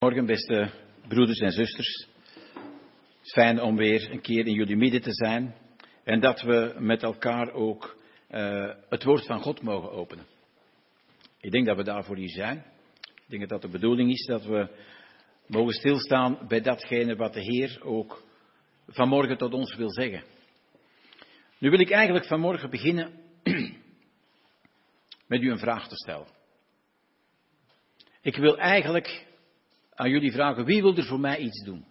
Morgen, beste broeders en zusters. Het is fijn om weer een keer in jullie midden te zijn. En dat we met elkaar ook het woord van God mogen openen. Ik denk dat we daarvoor hier zijn. Ik denk dat dat de bedoeling is, dat we mogen stilstaan bij datgene wat de Heer ook vanmorgen tot ons wil zeggen. Nu wil ik eigenlijk vanmorgen beginnen met u een vraag te stellen. Ik wil eigenlijk aan jullie vragen, wie wil er voor mij iets doen?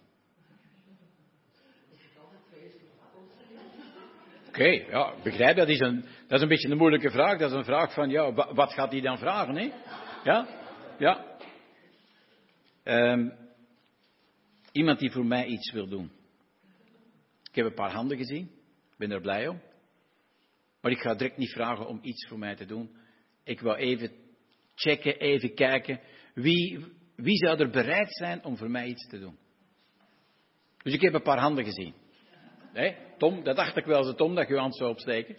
Oké, ja, ik begrijp, dat is een beetje een moeilijke vraag. Dat is een vraag van, ja, wat gaat hij dan vragen, hè? Ja. Iemand die voor mij iets wil doen. Ik heb een paar handen gezien, ik ben er blij om. Maar ik ga direct niet vragen om iets voor mij te doen. Ik wil even checken, even kijken, wie zou er bereid zijn om voor mij iets te doen? Dus ik heb een paar handen gezien. Nee, Tom, dat dacht ik wel eens, Tom, dat je je hand zou opsteken.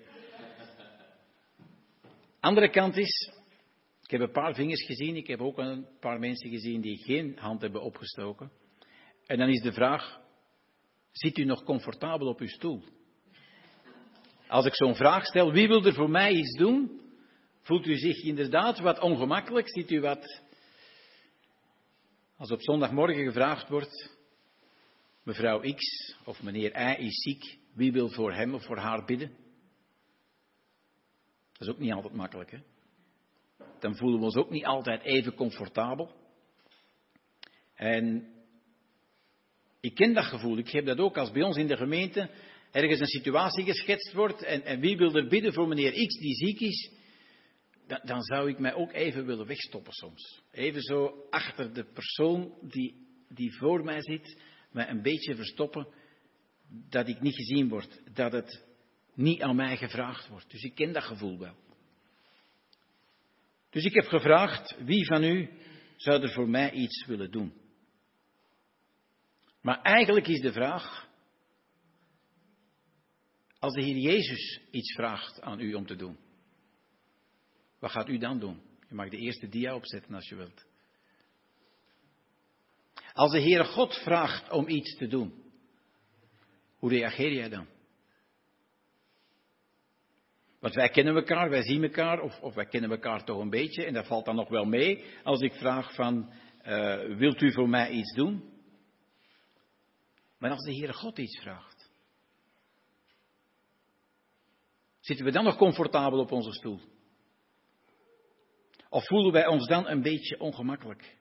Andere kant is, ik heb een paar vingers gezien, ik heb ook een paar mensen gezien die geen hand hebben opgestoken. En dan is de vraag, zit u nog comfortabel op uw stoel? Als ik zo'n vraag stel, wie wil er voor mij iets doen? Voelt u zich inderdaad wat ongemakkelijk? Ziet u wat... Als op zondagmorgen gevraagd wordt, mevrouw X of meneer Y is ziek, wie wil voor hem of voor haar bidden? Dat is ook niet altijd makkelijk, hè? Dan voelen we ons ook niet altijd even comfortabel. En ik ken dat gevoel, ik heb dat ook als bij ons in de gemeente ergens een situatie geschetst wordt en wie wil er bidden voor meneer X die ziek is? Dan zou ik mij ook even willen wegstoppen soms. Even zo achter de persoon die voor mij zit, mij een beetje verstoppen, dat ik niet gezien word, dat het niet aan mij gevraagd wordt. Dus ik ken dat gevoel wel. Dus ik heb gevraagd, wie van u zou er voor mij iets willen doen? Maar eigenlijk is de vraag, als de Heer Jezus iets vraagt aan u om te doen, wat gaat u dan doen? Je mag de eerste dia opzetten als je wilt. Als de Heere God vraagt om iets te doen, hoe reageer jij dan? Want wij kennen elkaar, wij zien elkaar, of wij kennen elkaar toch een beetje, en dat valt dan nog wel mee, als ik vraag van, wilt u voor mij iets doen? Maar als de Heere God iets vraagt, zitten we dan nog comfortabel op onze stoel? Of voelen wij ons dan een beetje ongemakkelijk?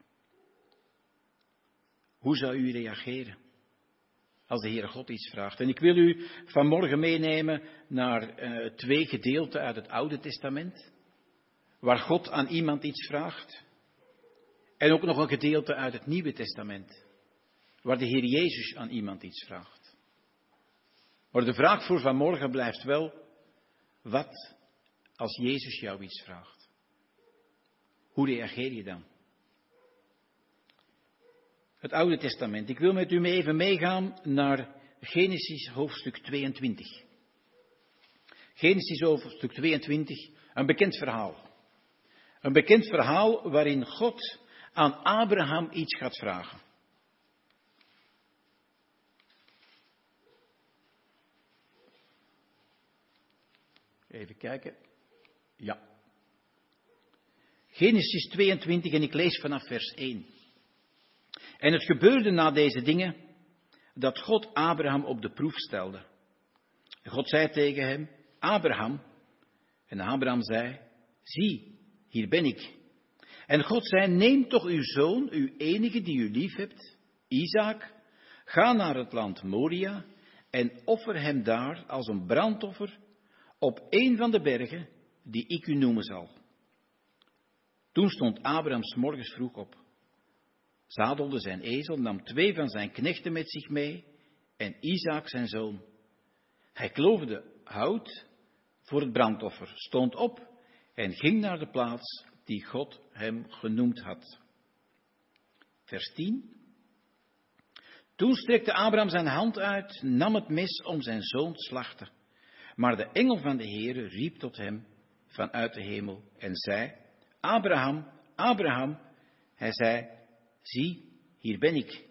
Hoe zou u reageren als de Heere God iets vraagt? En ik wil u vanmorgen meenemen naar 2 gedeelten uit het Oude Testament, waar God aan iemand iets vraagt. En ook nog een gedeelte uit het Nieuwe Testament, waar de Heer Jezus aan iemand iets vraagt. Maar de vraag voor vanmorgen blijft wel, wat als Jezus jou iets vraagt? Hoe reageer je dan? Het Oude Testament. Ik wil met u even meegaan naar Genesis hoofdstuk 22. Genesis hoofdstuk 22, een bekend verhaal. Een bekend verhaal waarin God aan Abraham iets gaat vragen. Even kijken. Ja. Genesis 22 en ik lees vanaf vers 1. En het gebeurde na deze dingen dat God Abraham op de proef stelde. God zei tegen hem, Abraham. En Abraham zei, zie, hier ben ik. En God zei, neem toch uw zoon, uw enige die u lief hebt, Isaak, ga naar het land Moria en offer hem daar als een brandoffer op een van de bergen die ik u noemen zal. Toen stond Abraham 's morgens vroeg op, zadelde zijn ezel, nam 2 van zijn knechten met zich mee en Isaak zijn zoon. Hij kloofde hout voor het brandoffer, stond op en ging naar de plaats die God hem genoemd had. Vers 10. Toen strekte Abraham zijn hand uit, nam het mes om zijn zoon te slachten. Maar de engel van de Heere riep tot hem vanuit de hemel en zei, Abraham, Abraham. Hij zei, zie, hier ben ik.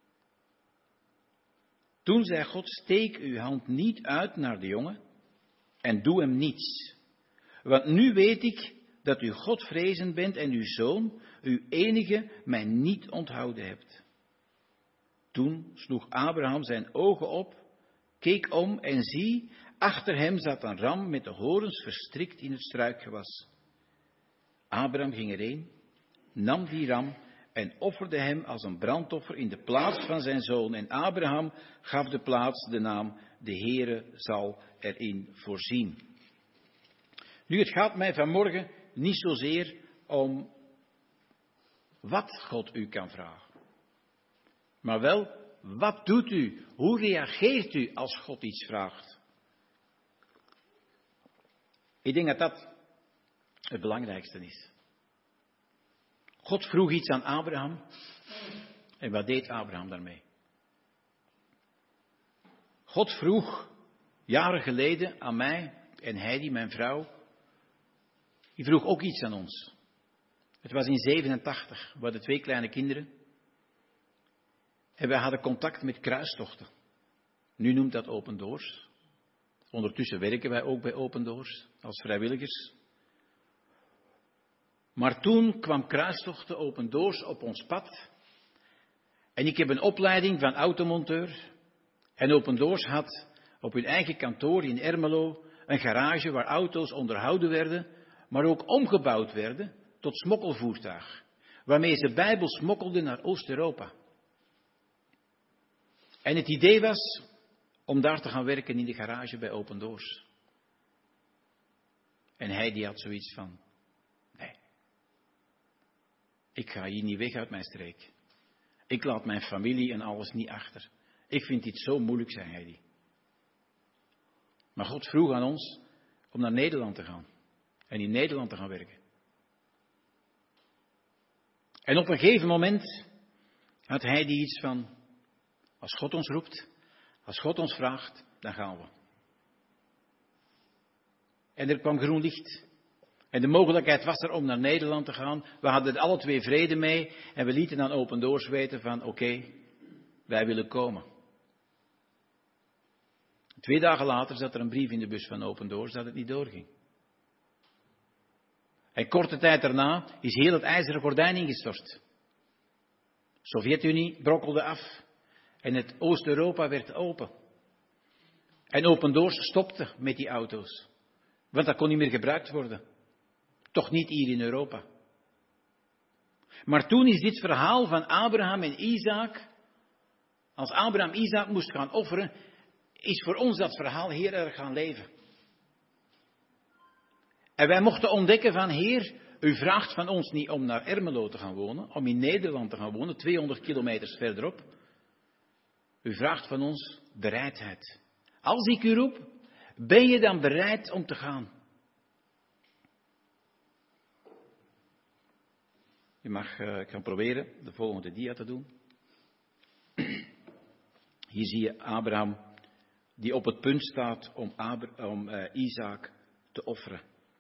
Toen zei God, steek uw hand niet uit naar de jongen en doe hem niets. Want nu weet ik dat u Godvrezend bent en uw zoon, uw enige, mij niet onthouden hebt. Toen sloeg Abraham zijn ogen op, keek om en zie, achter hem zat een ram met de horens verstrikt in het struikgewas. Abraham ging erheen, nam die ram en offerde hem als een brandoffer in de plaats van zijn zoon. En Abraham gaf de plaats de naam, de Heere zal erin voorzien. Nu, het gaat mij vanmorgen niet zozeer om wat God u kan vragen. Maar wel, wat doet u? Hoe reageert u als God iets vraagt? Ik denk dat dat het belangrijkste is. God vroeg iets aan Abraham. En wat deed Abraham daarmee? God vroeg jaren geleden aan mij en Heidi, mijn vrouw. Die vroeg ook iets aan ons. Het was in 87. We hadden 2 kleine kinderen. En wij hadden contact met kruistochten. Nu noemt dat Open Doors. Ondertussen werken wij ook bij Open Doors als vrijwilligers. Maar toen kwam kruistochten Open Doors op ons pad. En ik heb een opleiding van automonteur. En Open Doors had op hun eigen kantoor in Ermelo een garage waar auto's onderhouden werden, maar ook omgebouwd werden tot smokkelvoertuig. Waarmee ze Bijbel smokkelden naar Oost-Europa. En het idee was om daar te gaan werken in de garage bij Open Doors. En hij die had zoiets van, nee, ik ga hier niet weg uit mijn streek. Ik laat mijn familie en alles niet achter. Ik vind dit zo moeilijk, zei hij. Maar God vroeg aan ons om naar Nederland te gaan. En in Nederland te gaan werken. En op een gegeven moment had hij die iets van, als God ons roept, als God ons vraagt, dan gaan we. En er kwam groen licht. En de mogelijkheid was er om naar Nederland te gaan. We hadden er alle 2 vrede mee. En we lieten aan Open Doors weten van, oké, wij willen komen. 2 dagen later zat er een brief in de bus van Open Doors dat het niet doorging. En korte tijd daarna is heel het ijzeren gordijn ingestort. De Sovjet-Unie brokkelde af. En het Oost-Europa werd open. En Open Doors stopte met die auto's. Want dat kon niet meer gebruikt worden. Toch niet hier in Europa. Maar toen is dit verhaal van Abraham en Isaac. Als Abraham Isaac moest gaan offeren, is voor ons dat verhaal heel erg gaan leven. En wij mochten ontdekken van, Heer, u vraagt van ons niet om naar Ermelo te gaan wonen, om in Nederland te gaan wonen, 200 kilometers verderop. U vraagt van ons bereidheid. Als ik u roep, ben je dan bereid om te gaan? Je mag gaan proberen de volgende dia te doen. Hier zie je Abraham die op het punt staat om Isaac te offeren.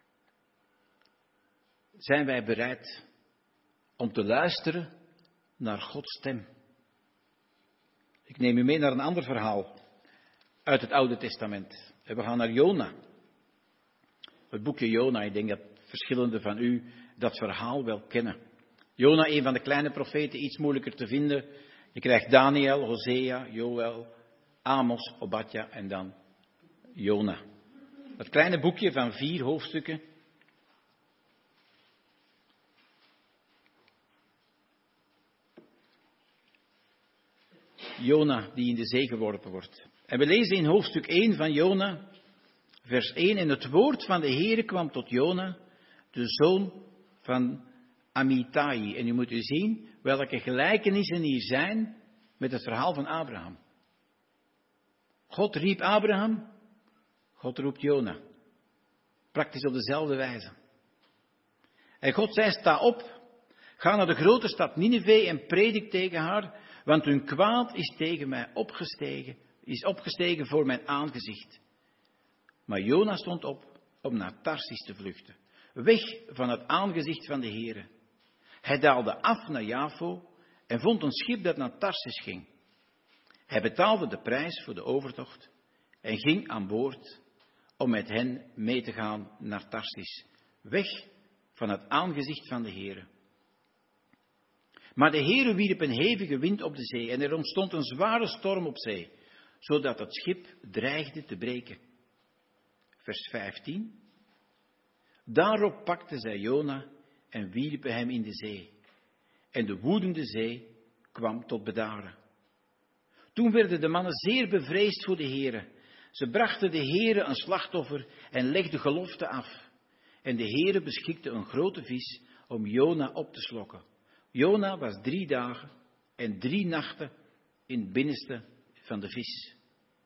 Zijn wij bereid om te luisteren naar Gods stem? Ik neem u mee naar een ander verhaal uit het Oude Testament. We gaan naar Jona. Het boekje Jona, ik denk dat verschillende van u dat verhaal wel kennen. Jona, een van de kleine profeten, iets moeilijker te vinden. Je krijgt Daniel, Hosea, Joël, Amos, Obadja en dan Jona. Dat kleine boekje van 4 hoofdstukken. Jona die in de zee geworpen wordt. En we lezen in hoofdstuk 1 van Jona, vers 1. En het woord van de Heere kwam tot Jona, de zoon van Amittai. En u moet u zien welke gelijkenissen hier zijn met het verhaal van Abraham. God riep Abraham, God roept Jona. Praktisch op dezelfde wijze. En God zei, sta op, ga naar de grote stad Nineve en predik tegen haar, want hun kwaad is tegen mij opgestegen voor mijn aangezicht. Maar Jona stond op om naar Tarsis te vluchten, weg van het aangezicht van de Heere. Hij daalde af naar Jafo en vond een schip dat naar Tarsis ging. Hij betaalde de prijs voor de overtocht en ging aan boord om met hen mee te gaan naar Tarsis, weg van het aangezicht van de Heere. Maar de Heere wierp een hevige wind op de zee en er ontstond een zware storm op zee, zodat het schip dreigde te breken. Vers 15. Daarop pakten zij Jona en wierpen hem in de zee. En de woedende zee kwam tot bedaren. Toen werden de mannen zeer bevreesd voor de Heere. Ze brachten de Heere een slachtoffer en legden gelofte af. En de Heere beschikte een grote vis om Jona op te slokken. Jona was 3 dagen en 3 nachten in het binnenste van de vis.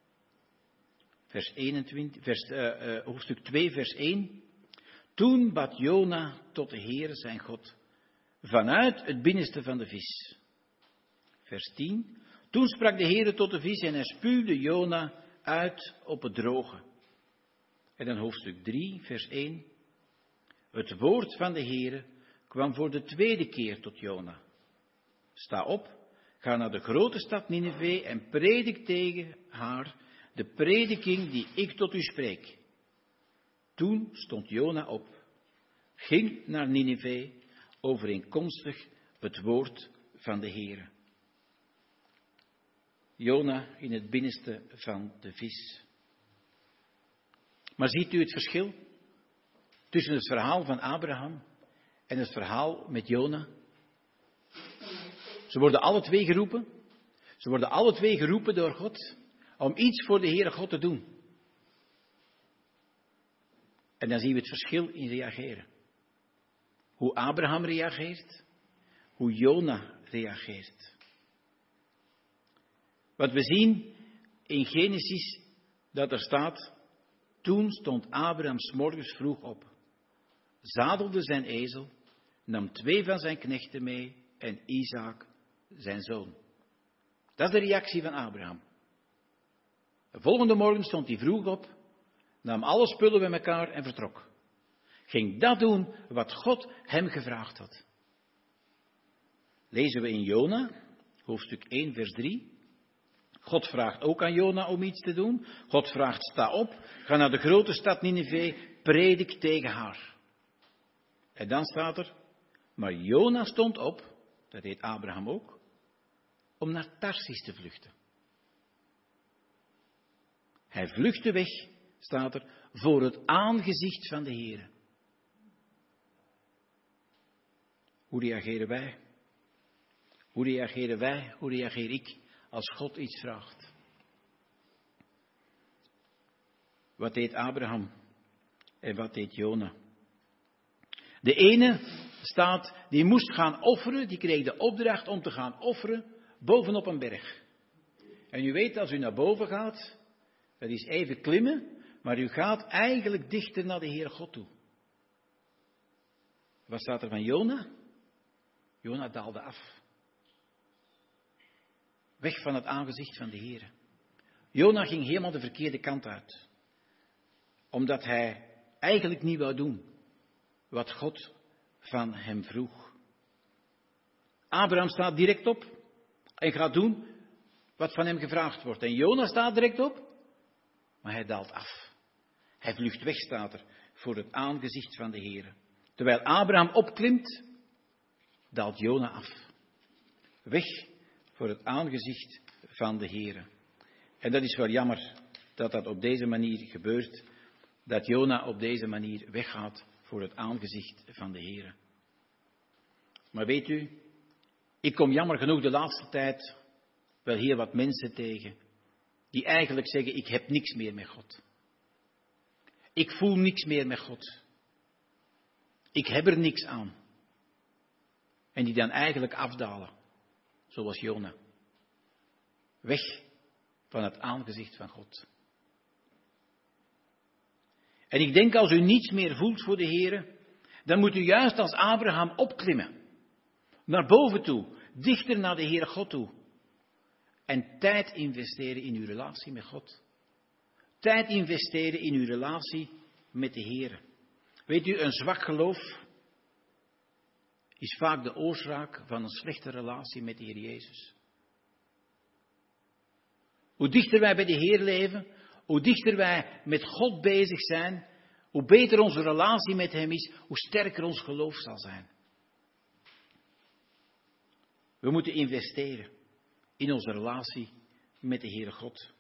Hoofdstuk 2, vers 1. Toen bad Jona tot de Heere zijn God, vanuit het binnenste van de vis. Vers 10. Toen sprak de Heere tot de vis en hij spuwde Jona uit op het droge. En dan hoofdstuk 3, vers 1. Het woord van de Heere kwam voor de 2e keer tot Jona. Sta op, ga naar de grote stad Nineve en predik tegen haar de prediking die ik tot u spreek. Toen stond Jona op, ging naar Nineve, overeenkomstig het woord van de Heere. Jona in het binnenste van de vis. Maar ziet u het verschil tussen het verhaal van Abraham en het verhaal met Jona? Ze worden alle twee geroepen. Ze worden alle twee geroepen door God om iets voor de Heere God te doen. En dan zien we het verschil in reageren. Hoe Abraham reageert, hoe Jona reageert. Wat we zien in Genesis, dat er staat, toen stond Abraham 's morgens vroeg op, zadelde zijn ezel, nam 2 van zijn knechten mee en Isaak zijn zoon. Dat is de reactie van Abraham. De volgende morgen stond hij vroeg op, nam alle spullen bij elkaar en vertrok. Ging dat doen wat God hem gevraagd had. Lezen we in Jona, hoofdstuk 1, vers 3. God vraagt ook aan Jona om iets te doen. God vraagt, sta op, ga naar de grote stad Nineve, predik tegen haar. En dan staat er, maar Jona stond op, dat deed Abraham ook, om naar Tarsis te vluchten. Hij vluchtte weg, staat er, voor het aangezicht van de Heere. Hoe reageren wij? Hoe reageren wij? Hoe reageer ik als God iets vraagt? Wat deed Abraham en wat deed Jona? De ene staat, die moest gaan offeren, die kreeg de opdracht om te gaan offeren bovenop een berg. En u weet, als u naar boven gaat, dat is even klimmen, maar u gaat eigenlijk dichter naar de Heere God toe. Wat staat er van Jona? Jona daalde af. Weg van het aangezicht van de Heere. Jona ging helemaal de verkeerde kant uit. Omdat hij eigenlijk niet wou doen wat God van hem vroeg. Abraham staat direct op en gaat doen wat van hem gevraagd wordt. En Jona staat direct op, maar hij daalt af. Hij vlucht weg, staat er, voor het aangezicht van de Heere. Terwijl Abraham opklimt, daalt Jona af. Weg voor het aangezicht van de Heere. En dat is wel jammer dat dat op deze manier gebeurt. Dat Jona op deze manier weggaat voor het aangezicht van de Heere. Maar weet u, ik kom jammer genoeg de laatste tijd wel heel wat mensen tegen die eigenlijk zeggen, ik heb niks meer met God. Ik voel niks meer met God. Ik heb er niks aan. En die dan eigenlijk afdalen, zoals Jona. Weg van het aangezicht van God. En ik denk, als u niets meer voelt voor de Heere, dan moet u juist als Abraham opklimmen. Naar boven toe, dichter naar de Heere God toe. En tijd investeren in uw relatie met God. Tijd investeren in uw relatie met de Heere. Weet u, een zwak geloof is vaak de oorzaak van een slechte relatie met de Heer Jezus. Hoe dichter wij bij de Heer leven, hoe dichter wij met God bezig zijn, hoe beter onze relatie met Hem is, hoe sterker ons geloof zal zijn. We moeten investeren in onze relatie met de Heere God.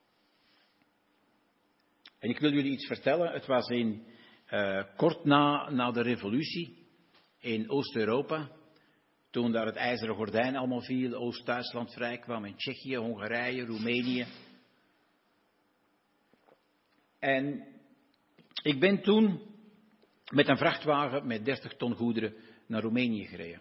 En ik wil jullie iets vertellen. Het was kort na de revolutie in Oost-Europa, toen daar het ijzeren gordijn allemaal viel, Oost-Duitsland vrijkwam en Tsjechië, Hongarije, Roemenië. En ik ben toen met een vrachtwagen met 30 ton goederen naar Roemenië gereden.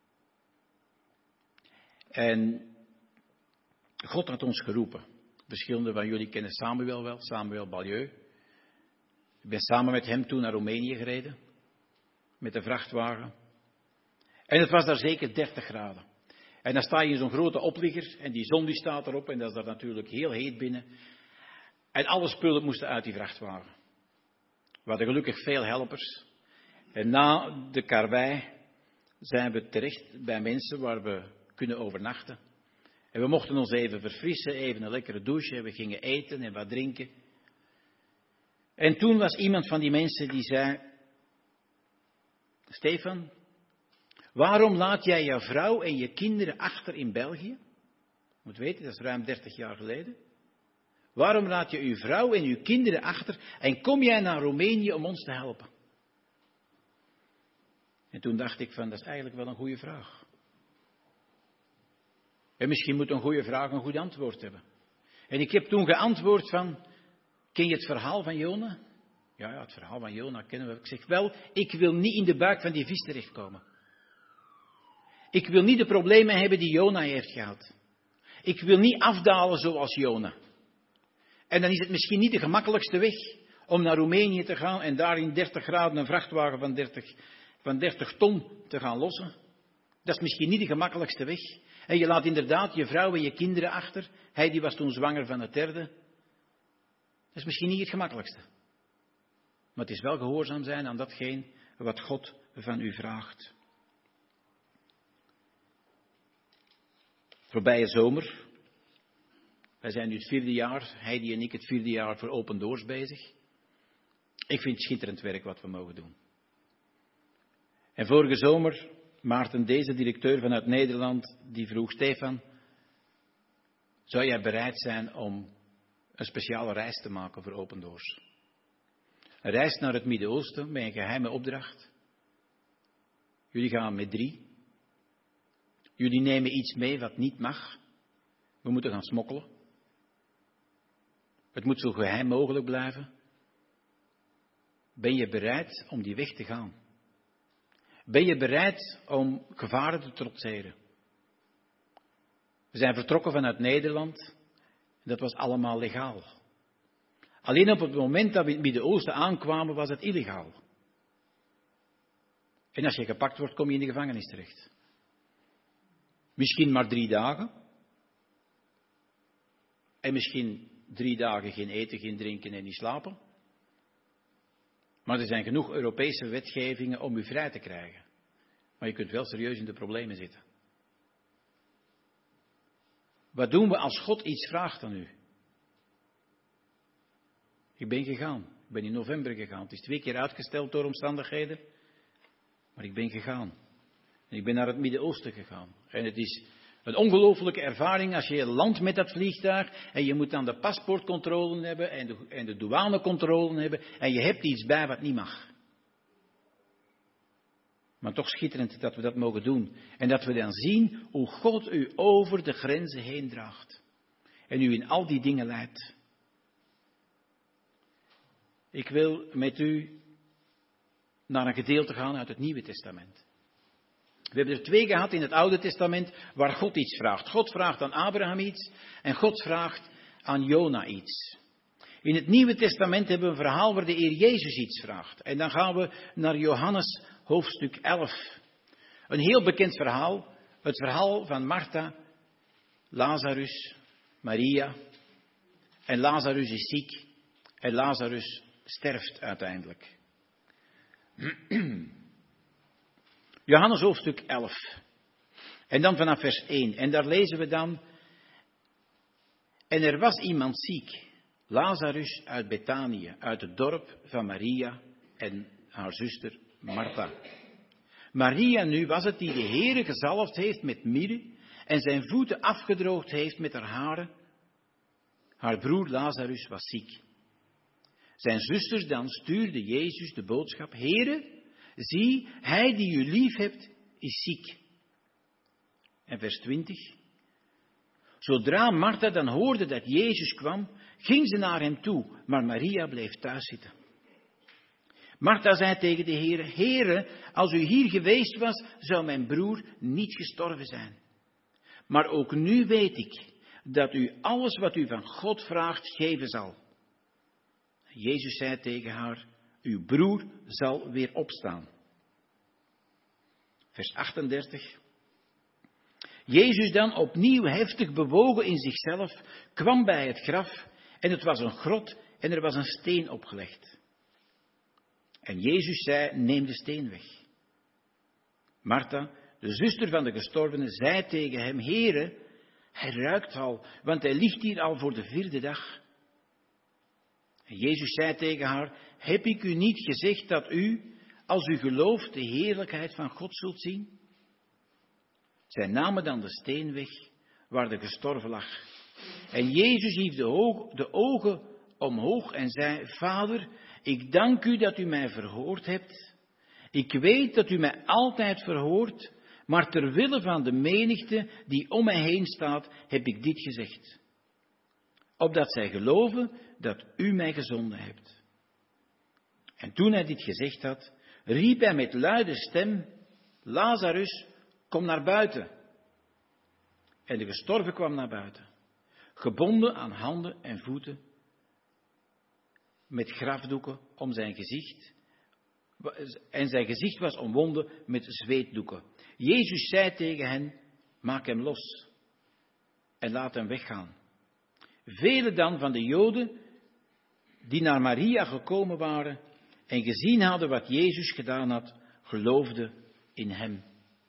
En God had ons geroepen. Verschillende van jullie kennen Samuel wel, Samuel Balieu. Ik ben samen met hem toen naar Roemenië gereden, met een vrachtwagen. En het was daar zeker 30 graden. En dan sta je in zo'n grote opligger en die zon die staat erop en dat is daar natuurlijk heel heet binnen. En alle spullen moesten uit die vrachtwagen. We hadden gelukkig veel helpers. En na de karwei zijn we terecht bij mensen waar we kunnen overnachten. En we mochten ons even verfrissen, even een lekkere douche. En we gingen eten en wat drinken. En toen was iemand van die mensen die zei: Stefan, waarom laat jij jouw vrouw en je kinderen achter in België? Je moet weten, dat is ruim 30 jaar geleden. Waarom laat je uw vrouw en uw kinderen achter en kom jij naar Roemenië om ons te helpen? En toen dacht ik van, dat is eigenlijk wel een goede vraag. En misschien moet een goede vraag een goed antwoord hebben. En ik heb toen geantwoord van, ken je het verhaal van Jona? Ja, het verhaal van Jona kennen we. Ik zeg wel, ik wil niet in de buik van die vis terechtkomen. Ik wil niet de problemen hebben die Jona heeft gehad. Ik wil niet afdalen zoals Jona. En dan is het misschien niet de gemakkelijkste weg om naar Roemenië te gaan en daar in 30 graden een vrachtwagen van 30 ton te gaan lossen. Dat is misschien niet de gemakkelijkste weg. En je laat inderdaad je vrouw en je kinderen achter. Hij die was toen zwanger van het derde. Dat is misschien niet het gemakkelijkste. Maar het is wel gehoorzaam zijn aan datgene wat God van u vraagt. Voorbije zomer. Wij zijn nu het 4e jaar, Heidi en ik het 4e jaar voor Open Doors bezig. Ik vind het schitterend werk wat we mogen doen. En vorige zomer, Maarten deze directeur vanuit Nederland, die vroeg: Stefan, zou jij bereid zijn om een speciale reis te maken voor Open Doors? Een reis naar het Midden-Oosten met een geheime opdracht. Jullie gaan met 3. Jullie nemen iets mee wat niet mag. We moeten gaan smokkelen. Het moet zo geheim mogelijk blijven. Ben je bereid om die weg te gaan? Ben je bereid om gevaren te trotseren? We zijn vertrokken vanuit Nederland. Dat was allemaal legaal. Alleen op het moment dat we in het Midden-Oosten aankwamen, was het illegaal. En als je gepakt wordt, kom je in de gevangenis terecht. Misschien maar 3 dagen. En misschien 3 dagen geen eten, geen drinken en niet slapen. Maar er zijn genoeg Europese wetgevingen om u vrij te krijgen. Maar je kunt wel serieus in de problemen zitten. Wat doen we als God iets vraagt aan u? Ik ben gegaan. Ik ben in november gegaan. Het is 2 keer uitgesteld door omstandigheden. Maar ik ben gegaan. En ik ben naar het Midden-Oosten gegaan. En het is een ongelofelijke ervaring als je landt met dat vliegtuig. En je moet dan de paspoortcontrole hebben en de douanecontrole hebben. En je hebt iets bij wat niet mag. Maar toch schitterend dat we dat mogen doen. En dat we dan zien hoe God u over de grenzen heen draagt. En u in al die dingen leidt. Ik wil met u naar een gedeelte gaan uit het Nieuwe Testament. We hebben er 2 gehad in het Oude Testament waar God iets vraagt. God vraagt aan Abraham iets en God vraagt aan Jona iets. In het Nieuwe Testament hebben we een verhaal waar de Heer Jezus iets vraagt. En dan gaan we naar Johannes hoofdstuk 11. Een heel bekend verhaal. Het verhaal van Martha, Lazarus, Maria. En Lazarus is ziek. En Lazarus sterft uiteindelijk. Johannes hoofdstuk 11. En dan vanaf vers 1. En daar lezen we dan. En er was iemand ziek, Lazarus uit Betanië, uit het dorp van Maria en haar zuster Martha. Maria nu was het die de Heere gezalfd heeft met mirre en zijn voeten afgedroogd heeft met haar haren. Haar broer Lazarus was ziek. Zijn zusters dan stuurden Jezus de boodschap: Heere, zie, hij die u lief hebt, is ziek. En vers 20. Zodra Martha dan hoorde dat Jezus kwam, ging ze naar hem toe, maar Maria bleef thuis zitten. Martha zei tegen de Heere: Heere, als u hier geweest was, zou mijn broer niet gestorven zijn. Maar ook nu weet ik dat u alles wat u van God vraagt geven zal. Jezus zei tegen haar: uw broer zal weer opstaan. Vers 38. Jezus dan, opnieuw heftig bewogen in zichzelf, kwam bij het graf en het was een grot en er was een steen opgelegd. En Jezus zei: neem de steen weg. Martha, de zuster van de gestorvene, zei tegen hem: Heere, hij ruikt al, want hij ligt hier al voor de 4e dag. En Jezus zei tegen haar: heb ik u niet gezegd dat u, als u gelooft, de heerlijkheid van God zult zien? Zij namen dan de steen weg waar de gestorven lag. En Jezus hief de ogen omhoog en zei: Vader, ik dank u dat u mij verhoord hebt. Ik weet dat u mij altijd verhoort, maar ter wille van de menigte die om mij heen staat, heb ik dit gezegd. Opdat zij geloven dat u mij gezonden hebt. En toen hij dit gezegd had, riep hij met luide stem: Lazarus, kom naar buiten. En de gestorven kwam naar buiten, gebonden aan handen en voeten, met grafdoeken om zijn gezicht. En zijn gezicht was omwonden met zweetdoeken. Jezus zei tegen hen: maak hem los en laat hem weggaan. Velen dan van de Joden die naar Maria gekomen waren en gezien hadden wat Jezus gedaan had, geloofden in hem.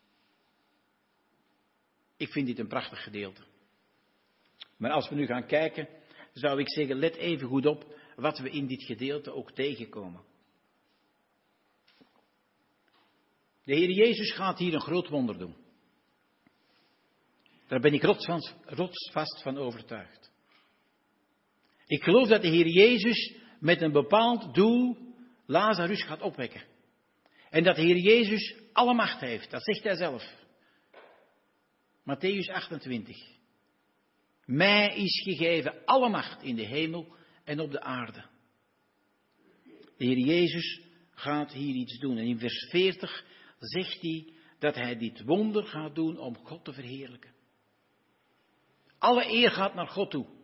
Ik vind dit een prachtig gedeelte. Maar als we nu gaan kijken, zou ik zeggen, let even goed op wat we in dit gedeelte ook tegenkomen. De Heer Jezus gaat hier een groot wonder doen. Daar ben ik rotsvast van overtuigd. Ik geloof dat de Heer Jezus met een bepaald doel Lazarus gaat opwekken. En dat de Heer Jezus alle macht heeft, dat zegt hij zelf. Mattheüs 28. Mij is gegeven alle macht in de hemel en op de aarde. De Heer Jezus gaat hier iets doen. En in vers 40 zegt hij dat hij dit wonder gaat doen om God te verheerlijken. Alle eer gaat naar God toe.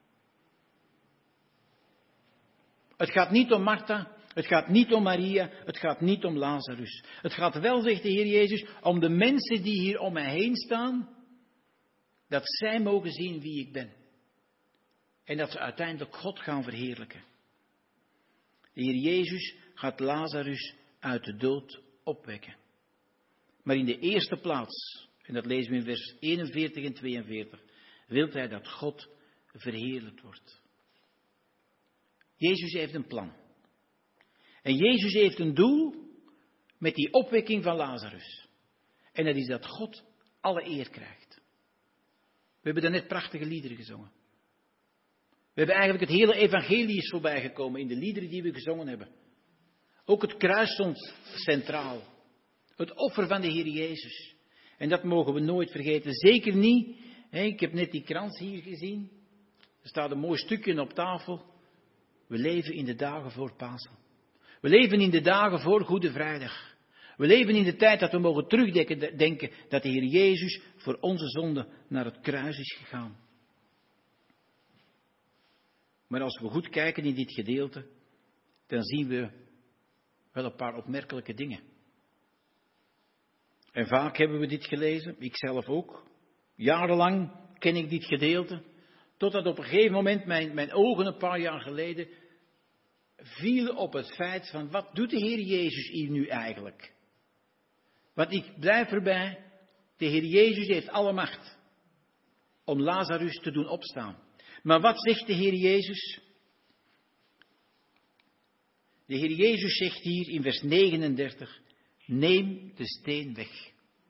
Het gaat niet om Martha, het gaat niet om Maria, het gaat niet om Lazarus. Het gaat wel, zegt de Heer Jezus, om de mensen die hier om mij heen staan, dat zij mogen zien wie ik ben. En dat ze uiteindelijk God gaan verheerlijken. De Heer Jezus gaat Lazarus uit de dood opwekken. Maar in de eerste plaats, en dat lezen we in vers 41 en 42, wil hij dat God verheerlijkt wordt. Jezus heeft een plan. En Jezus heeft een doel met die opwekking van Lazarus. En dat is dat God alle eer krijgt. We hebben daarnet prachtige liederen gezongen. We hebben eigenlijk het hele evangelie is voorbij gekomen in de liederen die we gezongen hebben. Ook het kruis stond centraal. Het offer van de Heer Jezus. En dat mogen we nooit vergeten. Zeker niet. Ik heb net die krans hier gezien. Er staat een mooi stukje op tafel. We leven in de dagen voor Pasen. We leven in de dagen voor Goede Vrijdag. We leven in de tijd dat we mogen terugdenken dat de Heer Jezus voor onze zonde naar het kruis is gegaan. Maar als we goed kijken in dit gedeelte, dan zien we wel een paar opmerkelijke dingen. En vaak hebben we dit gelezen, ik zelf ook. Jarenlang ken ik dit gedeelte. Totdat op een gegeven moment mijn ogen een paar jaar geleden vielen op het feit van wat doet de Heer Jezus hier nu eigenlijk? Want ik blijf erbij, de Heer Jezus heeft alle macht om Lazarus te doen opstaan. Maar wat zegt de Heer Jezus? De Heer Jezus zegt hier in vers 39, neem de steen weg.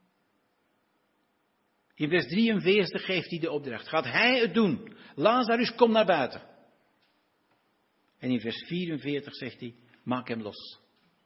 In vers 43 geeft hij de opdracht. Gaat hij het doen? Lazarus, kom naar buiten. En in vers 44 zegt hij, maak hem los.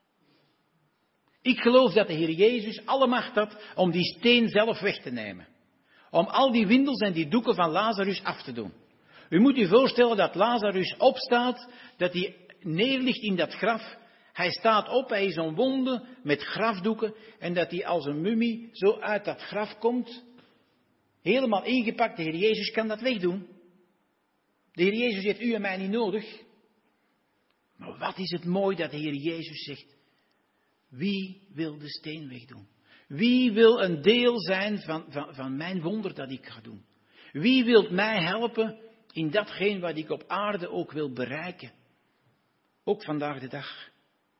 Ik geloof dat de Heer Jezus alle macht had om die steen zelf weg te nemen. Om al die windels en die doeken van Lazarus af te doen. U moet u voorstellen dat Lazarus opstaat, dat hij neerligt in dat graf. Hij staat op, hij is omwonden met grafdoeken en dat hij als een mummie zo uit dat graf komt. Helemaal ingepakt, de Heer Jezus kan dat wegdoen. De Heer Jezus heeft u en mij niet nodig. Maar wat is het mooi dat de Heer Jezus zegt, wie wil de steen wegdoen? Wie wil een deel zijn van mijn wonder dat ik ga doen? Wie wil mij helpen in datgene wat ik op aarde ook wil bereiken? Ook vandaag de dag.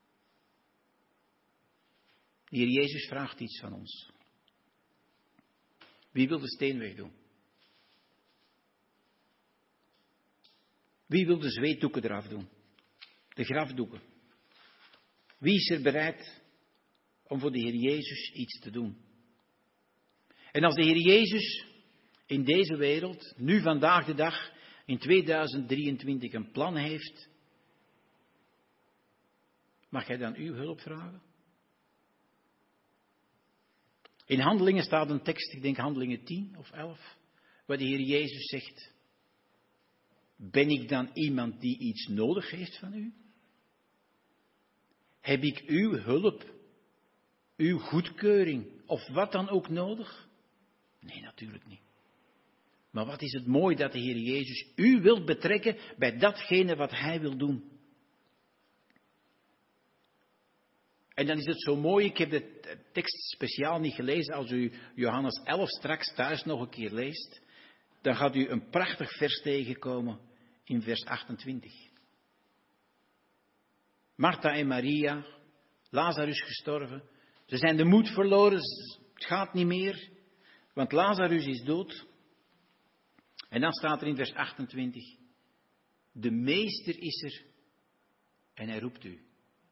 De Heer Jezus vraagt iets van ons. Wie wil de steen wegdoen? Wie wil de zweetdoeken eraf doen? De grafdoeken. Wie is er bereid om voor de Heer Jezus iets te doen? En als de Heer Jezus in deze wereld, nu vandaag de dag, in 2023 een plan heeft, mag hij dan uw hulp vragen? In Handelingen staat een tekst, ik denk Handelingen 10 of 11, waar de Heer Jezus zegt, ben ik dan iemand die iets nodig heeft van u? Heb ik uw hulp, uw goedkeuring of wat dan ook nodig? Nee, natuurlijk niet. Maar wat is het mooi dat de Heer Jezus u wilt betrekken bij datgene wat Hij wil doen. En dan is het zo mooi, ik heb de tekst speciaal niet gelezen, als u Johannes 11 straks thuis nog een keer leest, dan gaat u een prachtig vers tegenkomen in vers 28. Martha en Maria, Lazarus gestorven, ze zijn de moed verloren, het gaat niet meer, want Lazarus is dood. En dan staat er in vers 28, de meester is er en hij roept u.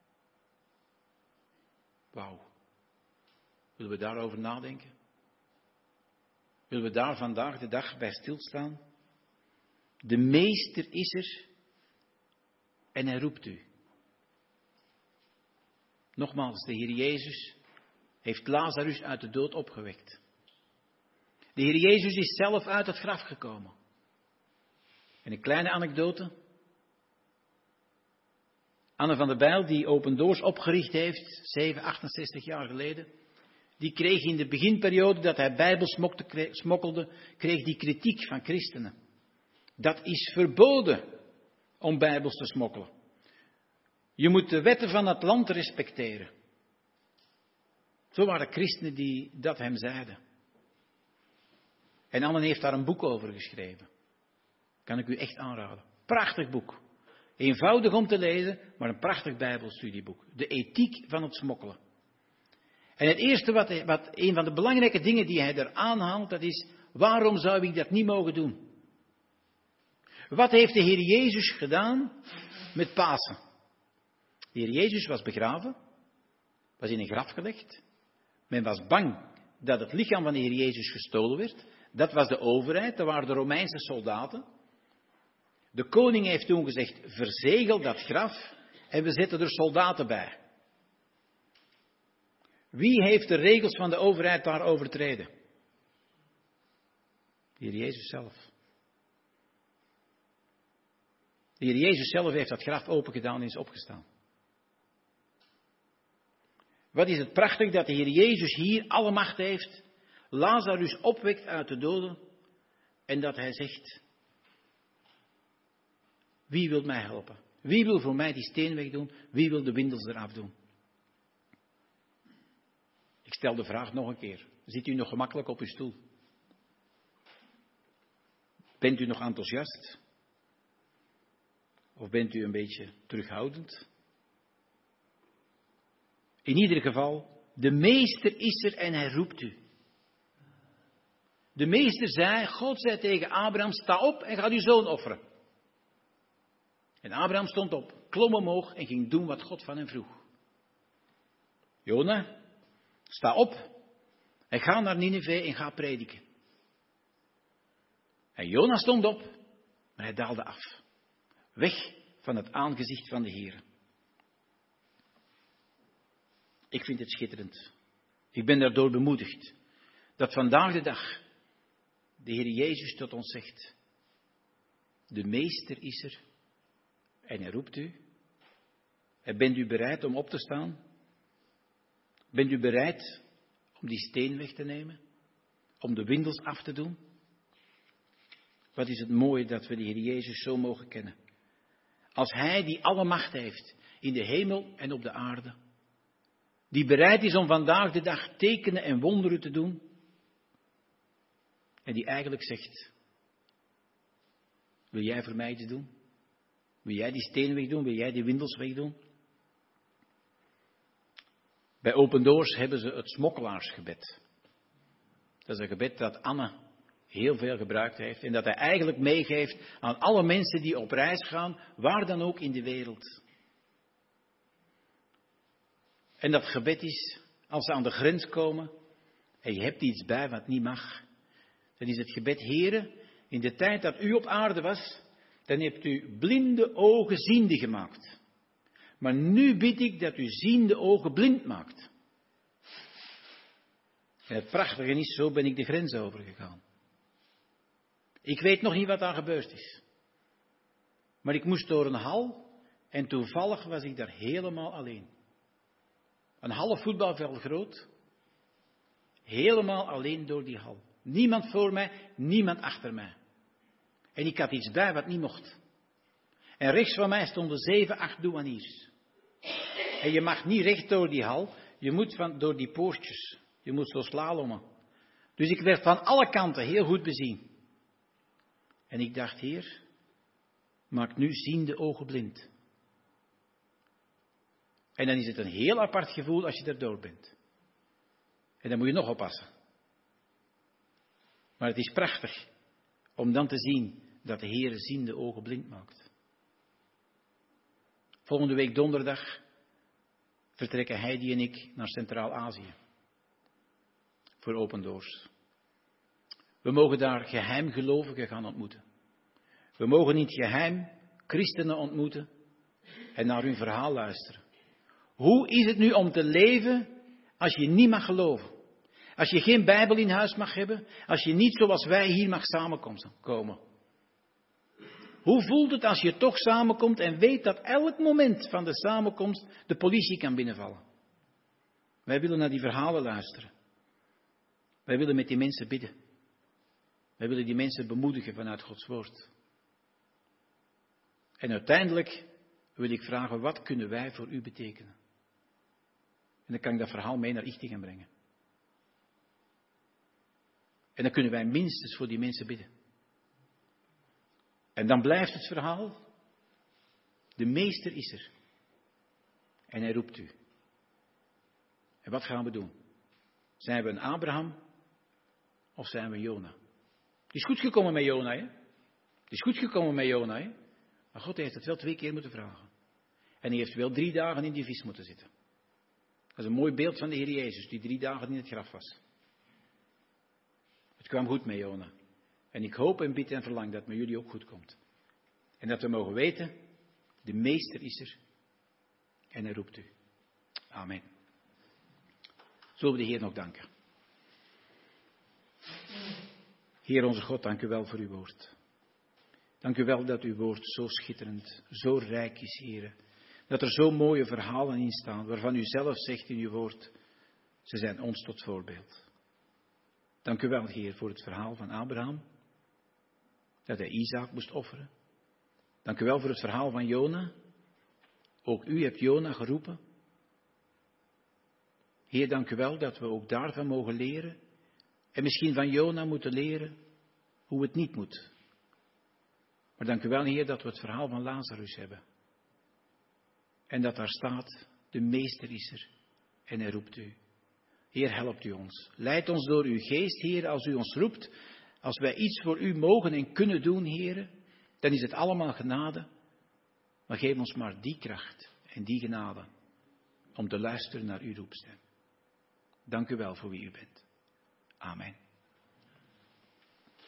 Wauw. Willen we daarover nadenken? Willen we daar vandaag de dag bij stilstaan? De meester is er en hij roept u. Nogmaals, de Heer Jezus heeft Lazarus uit de dood opgewekt. De Heer Jezus is zelf uit het graf gekomen. En een kleine anekdote. Anne van der Bijl, die Open Doors opgericht heeft, 68 jaar geleden, die kreeg in de beginperiode dat hij Bijbels smokkelde, kreeg die kritiek van christenen. Dat is verboden om Bijbels te smokkelen. Je moet de wetten van het land respecteren. Zo waren christenen die dat hem zeiden. En Anne heeft daar een boek over geschreven. Kan ik u echt aanraden. Prachtig boek. Eenvoudig om te lezen, maar een prachtig Bijbelstudieboek. De ethiek van het smokkelen. En het eerste wat een van de belangrijke dingen die hij er aanhaalt, dat is, waarom zou ik dat niet mogen doen? Wat heeft de Heer Jezus gedaan met Pasen? De Heer Jezus was begraven, was in een graf gelegd. Men was bang dat het lichaam van de Heer Jezus gestolen werd. Dat was de overheid, dat waren de Romeinse soldaten. De koning heeft toen gezegd, verzegel dat graf en we zetten er soldaten bij. Wie heeft de regels van de overheid daar overtreden? De Heer Jezus zelf. De Heer Jezus zelf heeft dat graf opengedaan en is opgestaan. Wat is het prachtig dat de Heer Jezus hier alle macht heeft, Lazarus opwekt uit de doden en dat hij zegt, wie wil mij helpen? Wie wil voor mij die steen wegdoen? Wie wil de windels eraf doen? Ik stel de vraag nog een keer. Zit u nog gemakkelijk op uw stoel? Bent u nog enthousiast? Of bent u een beetje terughoudend? In ieder geval, De meester is er en hij roept u. De meester zei, God zei tegen Abraham, sta op en ga uw zoon offeren. En Abraham stond op, klom omhoog en ging doen wat God van hem vroeg. Jona, sta op en ga naar Nineve en ga prediken. En Jona stond op, maar hij daalde af. Weg van het aangezicht van de Heer. Ik vind het schitterend. Ik ben daardoor bemoedigd dat vandaag de dag de Heer Jezus tot ons zegt, de meester is er en hij roept u. En bent u bereid om op te staan? Bent u bereid om die steen weg te nemen? Om de windels af te doen? Wat is het mooi dat we de Heer Jezus zo mogen kennen. Als Hij die alle macht heeft in de hemel en op de aarde. Die bereid is om vandaag de dag tekenen en wonderen te doen. En die eigenlijk zegt, wil jij voor mij iets doen? Wil jij die steen wegdoen? Wil jij die windels wegdoen? Bij Open Doors hebben ze het smokkelaarsgebed. Dat is een gebed dat Anne heel veel gebruikt heeft. En dat hij eigenlijk meegeeft aan alle mensen die op reis gaan, waar dan ook in de wereld. En dat gebed is, als ze aan de grens komen en je hebt iets bij wat niet mag. Dan is het gebed, Heere, in de tijd dat u op aarde was, dan hebt u blinde ogen ziende gemaakt. Maar nu bid ik dat u ziende ogen blind maakt. En het prachtige is, zo ben ik de grens overgegaan. Ik weet nog niet wat daar gebeurd is. Maar ik moest door een hal en toevallig was ik daar helemaal alleen. Een half voetbalveld groot. Helemaal alleen door die hal. Niemand voor mij, niemand achter mij. En ik had iets bij wat niet mocht. En rechts van mij stonden 7, 8 douaniers. En je mag niet recht door die hal, je moet door die poortjes. Je moet zo slalommen. Dus ik werd van alle kanten heel goed bezien. En ik dacht, Heer, maak nu ziende ogen blind. En dan is het een heel apart gevoel als je erdoor bent. En dan moet je nog oppassen. Maar het is prachtig om dan te zien dat de Heer ziende ogen blind maakt. Volgende week donderdag vertrekken Heidi en ik naar Centraal-Azië. Voor Open Doors. We mogen daar geheimgelovigen gaan ontmoeten. We mogen in het geheim christenen ontmoeten en naar hun verhaal luisteren. Hoe is het nu om te leven als je niet mag geloven? Als je geen Bijbel in huis mag hebben? Als je niet zoals wij hier mag samenkomen? Hoe voelt het als je toch samenkomt en weet dat elk moment van de samenkomst de politie kan binnenvallen? Wij willen naar die verhalen luisteren. Wij willen met die mensen bidden. Wij willen die mensen bemoedigen vanuit Gods woord. En uiteindelijk wil ik vragen, wat kunnen wij voor u betekenen? En dan kan ik dat verhaal mee naar Ichtigen brengen. En dan kunnen wij minstens voor die mensen bidden. En dan blijft het verhaal, de meester is er. En hij roept u. En wat gaan we doen? Zijn we een Abraham of zijn we Jona? Het is goed gekomen met Jona, hè? Het is goed gekomen met Jona, hè? Maar God heeft het wel 2 keer moeten vragen. En hij heeft wel 3 dagen in die vis moeten zitten. Dat is een mooi beeld van de Heer Jezus, die 3 dagen in het graf was. Het kwam goed met Jona. En ik hoop en bid en verlang dat het met jullie ook goed komt. En dat we mogen weten, de meester is er. En hij roept u. Amen. Zullen we de Heer nog danken. Heer onze God, dank u wel voor uw woord. Dank u wel dat uw woord zo schitterend, zo rijk is, Heer. Dat er zo mooie verhalen in staan, waarvan u zelf zegt in uw woord, ze zijn ons tot voorbeeld. Dank u wel, Heer, voor het verhaal van Abraham, dat hij Isaac moest offeren. Dank u wel voor het verhaal van Jona. Ook u hebt Jona geroepen. Heer, dank u wel dat we ook daarvan mogen leren. En misschien van Jona moeten leren hoe het niet moet. Maar dank u wel, Heer, dat we het verhaal van Lazarus hebben. En dat daar staat, de meester is er en hij roept u. Heer, helpt u ons. Leid ons door uw geest, Heer, als u ons roept. Als wij iets voor u mogen en kunnen doen, Heer, dan is het allemaal genade. Maar geef ons maar die kracht en die genade om te luisteren naar uw roepstem. Dank u wel voor wie u bent. Amen.